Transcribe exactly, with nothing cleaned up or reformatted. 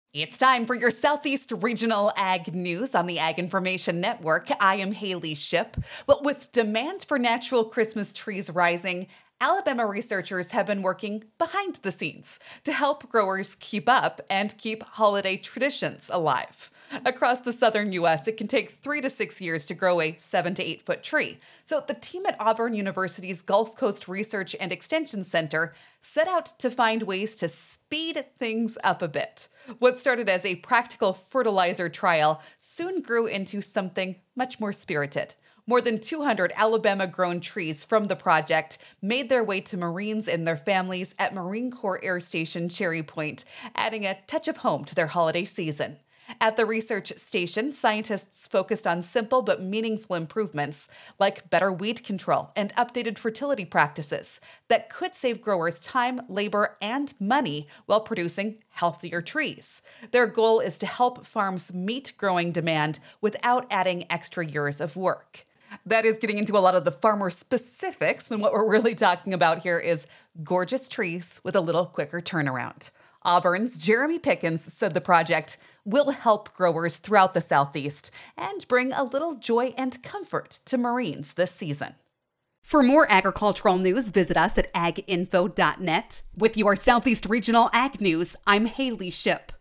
It's time for your Southeast Regional Ag News on the Ag Information Network. I am Haley Ship. Well, with demand for natural Christmas trees rising, Alabama researchers have been working behind the scenes to help growers keep up and keep holiday traditions alive. Across the southern U S, it can take three to six years to grow a seven to eight foot tree. So the team at Auburn University's Gulf Coast Research and Extension Center set out to find ways to speed things up a bit. What started as a practical fertilizer trial soon grew into something much more spirited. More than two hundred Alabama-grown trees from the project made their way to Marines and their families at Marine Corps Air Station Cherry Point, adding a touch of home to their holiday season. At the research station, scientists focused on simple but meaningful improvements, like better weed control and updated fertility practices that could save growers time, labor, and money while producing healthier trees. Their goal is to help farms meet growing demand without adding extra years of work. That is getting into a lot of the farmer specifics, when what we're really talking about here is gorgeous trees with a little quicker turnaround. Auburn's Jeremy Pickens said the project will help growers throughout the Southeast and bring a little joy and comfort to Marines this season. For more agricultural news, visit us at ag info dot net. With your Southeast Regional Ag News, I'm Haley Ship.